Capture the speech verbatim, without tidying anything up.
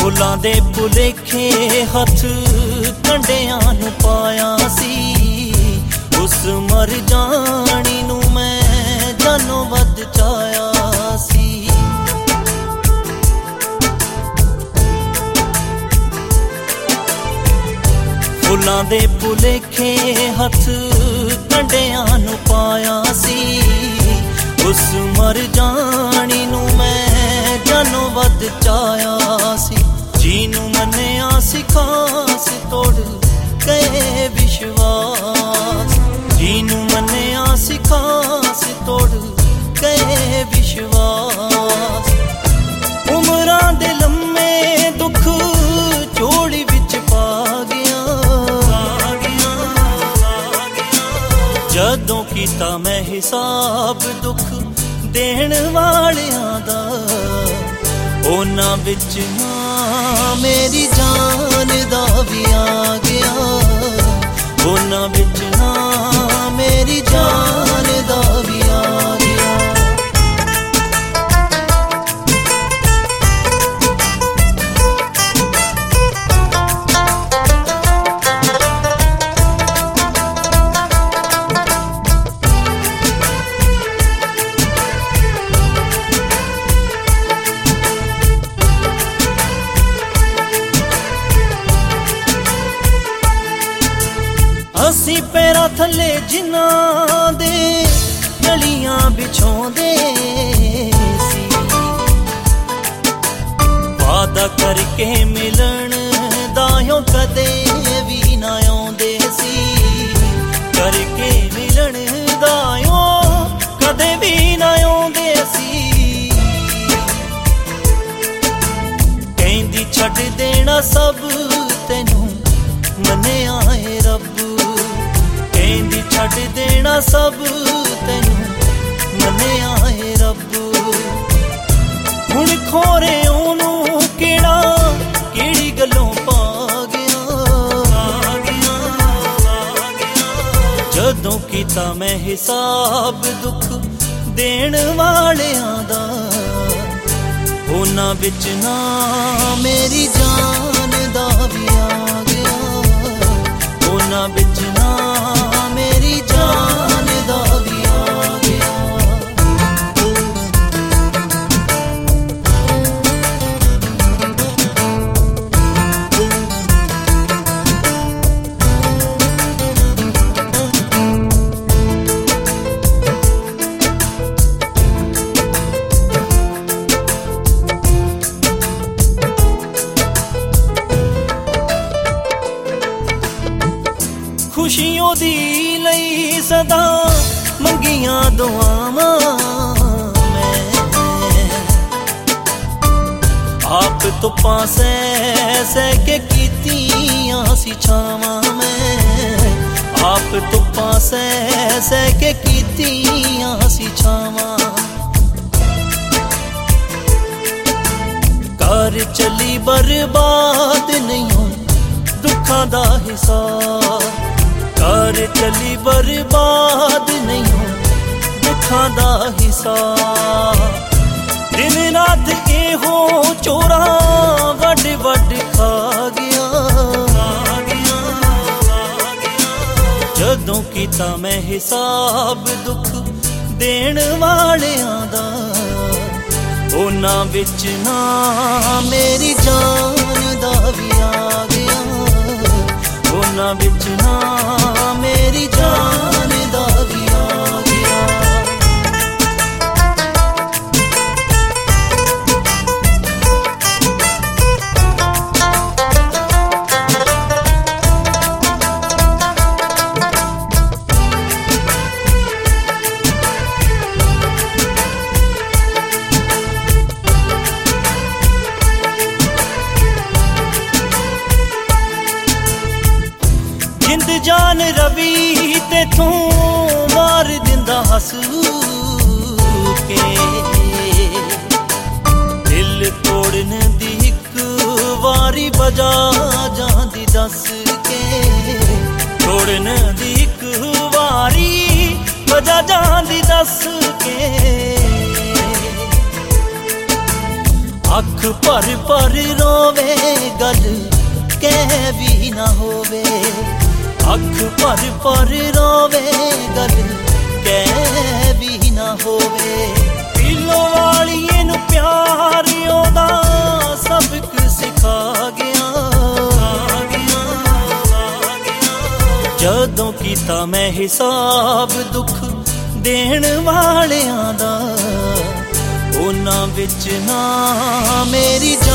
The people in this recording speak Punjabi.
ਫੁੱਲਾਂ ਦੇ ਭੁਲੇਖੇ ਹੱਥ ਕੰਡਿਆਂ ਨੂੰ ਪਾਇਆ ਸੀ। ਉਸ ਮਰ ਜਾਣੀ ਨੂੰ ਮੈਂ ਜਾਨੋਂ ਵੱਧ ਚਾਹਿਆ ਸੀ। ਫੁੱਲਾਂ ਦੇ ਭੁਲੇਖੇ ਹੱਥ ਕੰਡਿਆਂ ਨੂੰ ਪਾਇਆ ਸੀ। ਉਸ ਮਰ ਜਾਣੀ ਨੂੰ ਮੈਂ ਜਾਨੋਂ ਵੱਧ ਚਾਹਿਆ ਸੀ। ਜੀ ਨੂੰ ਮੰਨਿਆ ਸੀ ਖਾਸ ਤੋੜ ਗਏ ਵਿਸ਼ਵਾਸ। ਜੀ ਨੂੰ ਮੰਨਿਆ ਸੀ ਖਾਸ ਤੋੜ ਗਏ ਵਿਸ਼ਵਾਸ। ਉਮਰਾਂ ਦੇ ਲੰਮੇ ਦੁੱਖ ਝੋਲੀ ਵਿੱਚ ਪਾ ਗਿਆ। ਜਦੋਂ ਕੀਤਾ ਮੈਂ ਹਿਸਾਬ ਦੁੱਖ ਦੇਣ ਵਾਲਿਆਂ ਦਾ, ਉਹਨਾਂ ਵਿੱਚ ਨਾ ਮੇਰੀ ਜਾਨ ਦਾ ਵੀ ਆ ਗਿਆ। ਉਹਨਾਂ ਵਿੱਚ ਨਾ ਮੇਰੀ ਜਾਨ ਦਾ ਵੀ ਆ ਗਿਆ। ਅਸੀਂ ਪੈਰਾਂ ਥੱਲੇ ਜਿਨ੍ਹਾਂ ਦੇ ਗਲੀਆਂ ਵਿਛਾਉਂਦੇ ਸੀ। ਵਾਦਾ ਕਰਕੇ ਮਿਲਣ ਦਾਇਓ ਕਦੇ ਵੀ ਨਾ ਆਉਂਦੇ ਸੀ। ਕਰਕੇ ਮਿਲਣ ਦਾਇਓ ਕਦੇ ਵੀ ਨਾ ਆਉਂਦੇ ਸੀ। ਕਹਿੰਦੀ ਛੱਡ ਦੇਣਾ ਸਭ ਤੈਨੂੰ ਮੰਨਿਆ ਏ ਰੱਬ। ਕਹਿੰਦੀ ਛੱਡ ਦੇਣਾ ਸਭ ਤੈਨੂੰ ਮੰਨਿਆ ਏ ਰੱਬ। ਹੁਣ ਖੋਰੇ ਉਹਨੂੰ ਕਿਹੜਾ ਕਿਹੜੀ ਗੱਲੋਂ ਪਾ ਗਿਆ। ਜਦੋਂ ਕੀਤਾ ਮੈਂ ਹਿਸਾਬ ਦੁੱਖ ਦੇਣ ਵਾਲਿਆਂ ਦਾ, ਉਹਨਾਂ ਵਿੱਚ ਨਾ ਮੇਰੀ ਜਾਨ ਦਾ ਵੀ ਆ ਗਿਆ। ਉਹਨਾਂ ਵਿੱਚ ਨਾ ਮੇਰੀ ਜਾਨ ਦਾ ਵੀ ਆ ਗਿਆ। ਖੁਸ਼ੀਆਂ ਦੀ ਲਈ ਸਦਾ ਮੰਗੀਆਂ ਦੁਆਵਾਂ ਮੈਂ। ਆਪ ਧੁੱਪਾਂ ਸਹਿ ਸਹਿ ਕੇ ਕੀਤੀਆਂ ਸੀ ਛਾਵਾਂ ਮੈਂ। ਆਪ ਧੁੱਪਾਂ ਸਹਿ ਸਹਿ ਕੇ ਕੀਤੀਆਂ ਸੀ ਛਾਵਾਂ। ਘਰ ਚੱਲੀ ਬਰਬਾਦ ਨਹੀਂ ਦੁੱਖਾਂ ਦਾ ਹਿਸਾਬ। ਘਰ ਚੱਲੀ ਬਰਬਾਦ ਨਹੀਂ ਦੁੱਖਾਂ ਦਾ ਹਿਸਾਬ। ਦਿਨ ਰਾਤ ਇਹੋ ਚੋਰਾ ਵੱਡ ਵੱਡ ਖਾ ਗਿਆ। ਜਦੋਂ ਕੀਤਾ ਮੈਂ ਹਿਸਾਬ ਦੁੱਖ ਦੇਣ ਵਾਲਿਆਂ ਦਾ, ਉਹਨਾਂ ਵਿੱਚ ਨਾ ਮੇਰੀ ਜਾਨ ਦਾ ਵੀ ਆ ਗਿਆ। ਉਹਨਾਂ ਵਿੱਚ ਨਾ ਮੇਰੀ ਜਾਨ ਦਾ ਵੀ ਆ ਗਿਆ। ਜਿੰਦ ਜਾਨ ਰਵੀ ਤੇਥੋਂ ਮਾਰ ਦਿੰਦਾ ਹੱਸ ਕੇ। ਦਿਲ ਤੋੜਨ ਦੀ ਇੱਕ ਵਾਰੀ ਵਜਾ ਜਾਂਦੀ ਦੱਸ ਕੇ। ਤੋੜਨ ਦੀ ਇੱਕ ਵਾਰੀ ਵਜਾ ਜਾਂਦੀ ਦੱਸ ਕੇ। ਅੱਖ ਭਰ ਭਰ ਰੋਵੇ ਗੱਲ ਕਹਿ ਵੀ ਨਾ ਹੋਵੇ, ਅੱਖ ਭਰ ਭਰ ਰੋਵੇ ਗੱਲ ਕਹਿ ਵੀ ਨਾ ਹੋਵੇ। ਪੀਲੋ ਵਾਲੀਏ ਨੂੰ ਪਿਆਰ ਉਹਦਾ ਸਬਕ ਸਿਖਾ ਗਿਆ, ਜਦੋਂ ਕੀਤਾ ਮੈਂ ਹਿਸਾਬ ਦੁੱਖ ਦੇਣ ਵਾਲਿਆਂ ਦਾ, ਉਹਨਾਂ ਵਿੱਚ ਨਾ ਮੇਰੀ